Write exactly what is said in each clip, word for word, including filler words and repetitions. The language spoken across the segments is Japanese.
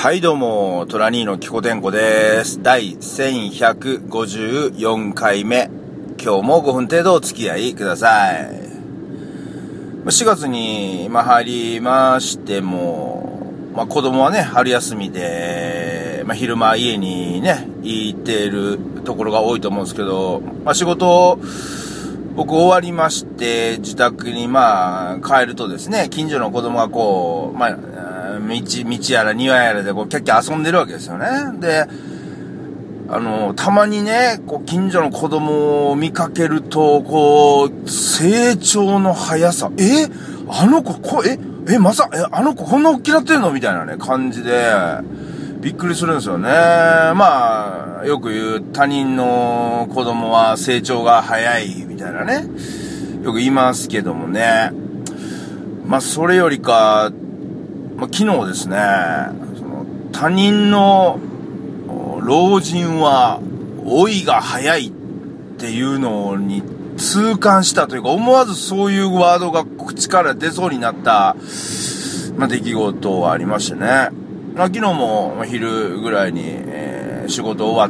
はいどうも、トラニーのキコテンコです。第せんひゃくごじゅうよんかいめ。今日もごふん程度お付き合いください。しがつに今入りましても、まあ子供はね、春休みで、まあ昼間家にね、行っているところが多いと思うんですけど、まあ仕事、僕終わりまして、自宅にまあ帰るとですね、近所の子供がこう、まあ、道、道やら庭やらでこうキャッキャ遊んでるわけですよね。で、あの、たまにね、こう近所の子供を見かけると、こう、成長の速さ、えあの子、こええ、まさ、え、あの子こんな大きなってんのみたいなね、感じで、びっくりするんですよね。まあ、よく言う他人の子供は成長が早いみたいなね、よく言いますけどもね。まあ、それよりか、まあ、昨日ですね、その他人の老人は老いが早いっていうのに痛感したというか、思わずそういうワードが口から出そうになった、まあ、出来事はありましてね。まあ、昨日も昼ぐらいに、えー、仕事終わって、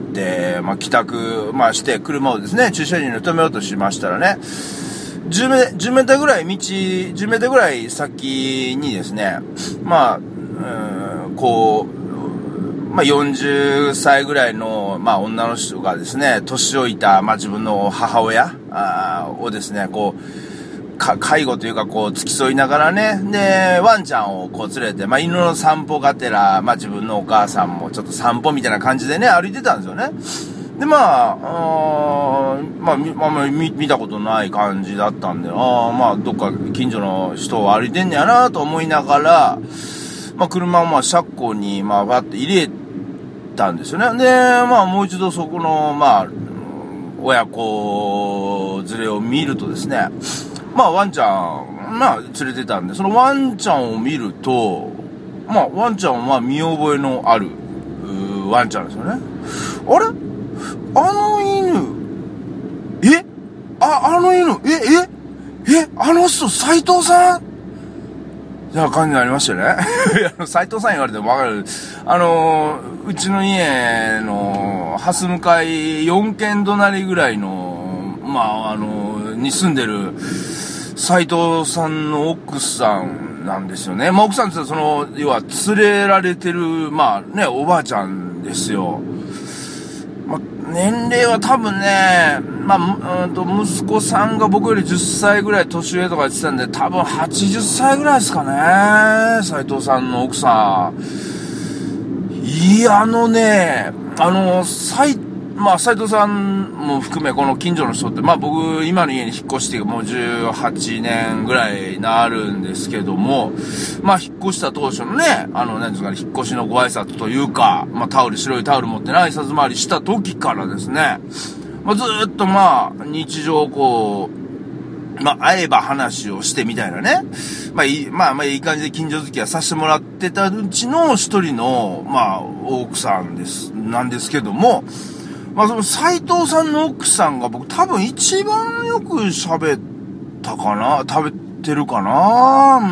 まあ、帰宅、まあ、して車をですね、駐車場に止めようとしましたらね、じゅうメーターぐらい道、じゅうメーターぐらい先にですね、まあ、うーん、こう、まあ、よんじゅっさいぐらいの、まあ、女の人がですね、年老いた、まあ、自分の母親あをですね、こう、か、介護というか、こう、付き添いながらね、で、ワンちゃんをこう連れて、まあ、犬の散歩がてら、まあ、自分のお母さんもちょっと散歩みたいな感じでね、歩いてたんですよね。で、まあ、あまあ、まあ、まあ、見、見たことない感じだったんで、ああ、まあ、どっか近所の人を歩いてんねやなと思いながら、まあ、車をまあ、車庫に、まあ、バッて入れたんですよね。で、まあ、もう一度そこの、まあ、親子連れを見るとですね、まあ、ワンちゃん、まあ、連れてたんで、そのワンちゃんを見ると、まあ、ワンちゃんは見覚えのある、ワンちゃんですよね。あれあの犬、えあ、あの犬、え、え、え、あの人、斉藤さんじゃあ感じになりましたよね。斉藤さん言われてもわかる。あのー、うちの家の、ハス向かいよんけん隣ぐらいの、まあ、あのー、に住んでる、斉藤さんの奥さんなんですよね。まあ、奥さんってその、要は連れられてる、まあね、おばあちゃんですよ。まあ、年齢は多分ね、まあ、うんと、息子さんが僕よりじゅっさいぐらい年上とか言ってたんで、多分はちじゅっさいぐらいですかね。斉藤さんの奥さん。いや、あのね、あの、斉、まあ、斉藤さんも含め、この近所の人って、まあ僕、今の家に引っ越してもうじゅうはちねんぐらいになるんですけども、まあ引っ越した当初のね、あの、なんですかね、引っ越しのご挨拶というか、まあタオル、白いタオル持ってね、挨拶回りした時からですね、まあずーっとまあ、日常こう、まあ会えば話をしてみたいなね、まあいい、まあまあいい感じで近所付き合いさせてもらってたうちの一人の、まあ、奥さんです、なんですけども、まあ、その斉藤さんの奥さんが僕多分一番よく喋ったかな食べてるかなうん。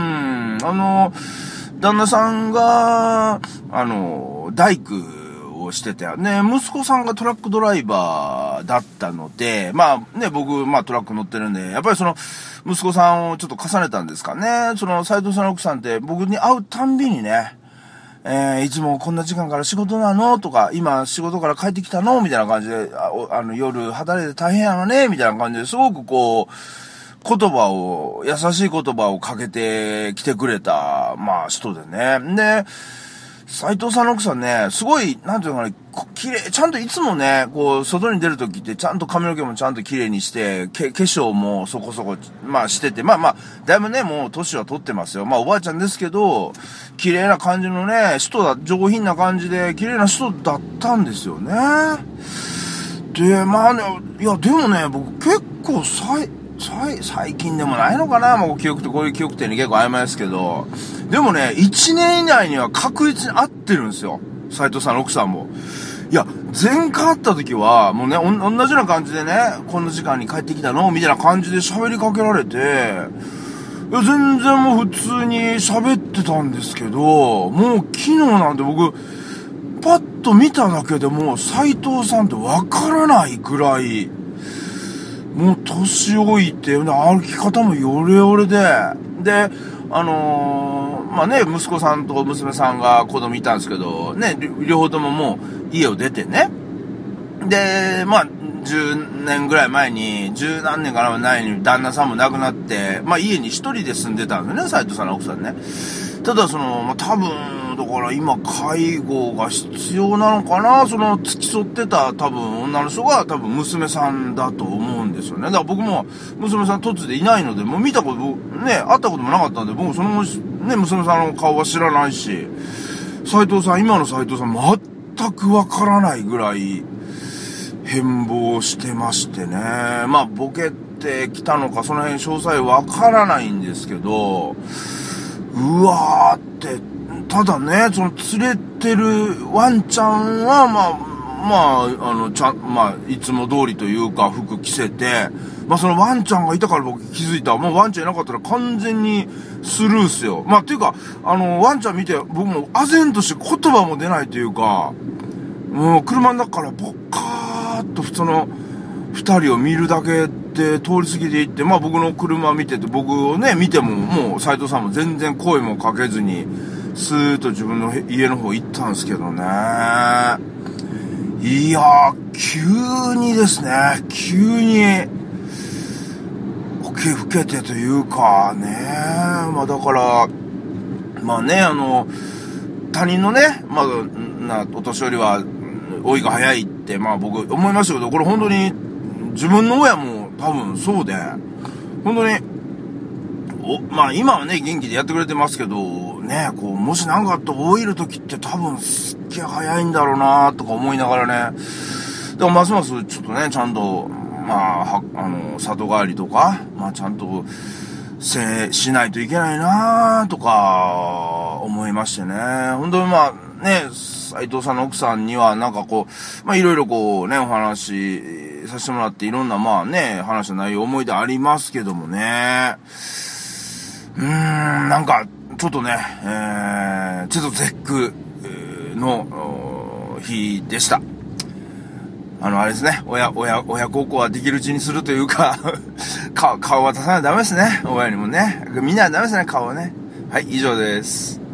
あの、旦那さんが、あの、大工をしてて、ね、息子さんがトラックドライバーだったので、まあね、僕、まあトラック乗ってるんで、やっぱりその、息子さんをちょっと重ねたんですかね。その斉藤さんの奥さんって僕に会うたんびにね、えー、いつもこんな時間から仕事なのとか、今仕事から帰ってきたのみたいな感じで、あ, あの、夜働いて大変やのねみたいな感じですごくこう、言葉を、優しい言葉をかけてきてくれた、まあ人でね。で、斉藤さんの奥さんね、すごい、なんていうのかな、綺麗、ちゃんといつもね、こう、外に出るときって、ちゃんと髪の毛もちゃんと綺麗にして、け、化粧もそこそこ、まあしてて、まあまあ、だいぶね、もう年は取ってますよ。まあおばあちゃんですけど、綺麗な感じのね、人だ、上品な感じで、綺麗な人だったんですよね。で、まあね、いや、でもね、僕結構最、最、最近でもないのかな、もう記憶って、こういう記憶ってね、結構曖昧ですけど、でもね、いちねん以内には確実に会ってるんですよ。斉藤さんの奥さんも。いや、前回会った時は、もうね、おん、同じような感じでね、こんな時間に帰ってきたのみたいな感じで喋りかけられて、 いや、全然もう普通に喋ってたんですけど、もう昨日なんて僕、パッと見ただけでもう斉藤さんってわからないくらい、もう年老いて、歩き方もヨレヨレで、で、あのー、まあね、息子さんと娘さんが子供いたんですけど、ね、両方とももう家を出てね、で、まあ、じゅうねんぐらい前に、十何年かな前に旦那さんも亡くなって、まあ家に一人で住んでたんですよね、斉藤さんの奥さんね。ただその、まあ多分、だから今介護が必要なのかな、その付き添ってた多分女の人が多分娘さんだと思うんですよね。だから僕も娘さん突でいないので、もう見たこと、ね、会ったこともなかったんで、僕そのね、娘さんの顔は知らないし、斉藤さん、今の斉藤さん全くわからないぐらい、変貌してましてね。まあ、ボケてきたのか、その辺詳細わからないんですけど、うわーって、ただね、その連れてるワンちゃんは、まあ、まあ、あの、ちゃん、まあ、いつも通りというか、服着せて、まあ、そのワンちゃんがいたから僕気づいた。もうワンちゃんいなかったら完全にスルーっすよ。まあ、っていうか、あの、ワンちゃん見て、僕も唖然として言葉も出ないというか、もう車の中からボッカーっとその二人を見るだけで通り過ぎていって、まあ僕の車見てて、僕をね、見てももう斉藤さんも全然声もかけずに、スーッと自分の家の方行ったんですけどね。いやー、急にですね、急に、老け老けてというかね、まあだから、まあね、あの、他人のね、まあ、な、お年寄りは、老いが早いって、まあ僕思いましたけど、これ本当に、自分の親も多分そうで、本当に、お、まあ今はね、元気でやってくれてますけど、ね、こう、もしなんかあって老いる時って多分すっげえ早いんだろうなとか思いながらね、でもますますちょっとね、ちゃんと、まあ、は、あの、里帰りとか、まあちゃんと、せ、しないといけないなとか、思いましてね。本当にまあね、斉藤さんの奥さんにはなんかこう、まあいろいろこうね、お話させてもらっていろんなまあね、話の内容思い出ありますけどもね。うーん、なんか、ちょっとね、えー、ちょっと絶句の日でした。あの、あれですね、親、親、親孝行はできるうちにするというか、顔、顔は出さないとダメですね。親にもね。みんなはダメですね、顔はね。はい、以上です。